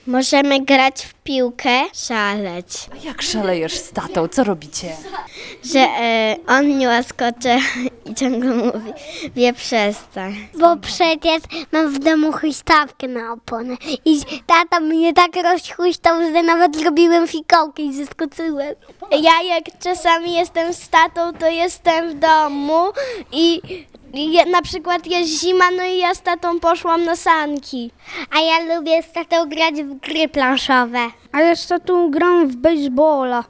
Możemy grać w piłkę, szaleć. A jak szalejesz z tatą? Co robicie? Że on mnie łaskocze i ciągle mówi, wie przestań. Bo przecież mam w domu huśtawkę na opony i tata mnie tak rozhuśtał, że nawet zrobiłem fikołkę i zeskoczyłem. Ja jak czasami jestem z tatą, to jestem w domu i na przykład jest zima, no i ja z tatą poszłam na sanki. A ja lubię z tatą grać w gry planszowe. A ja z tatą gram w baseballa.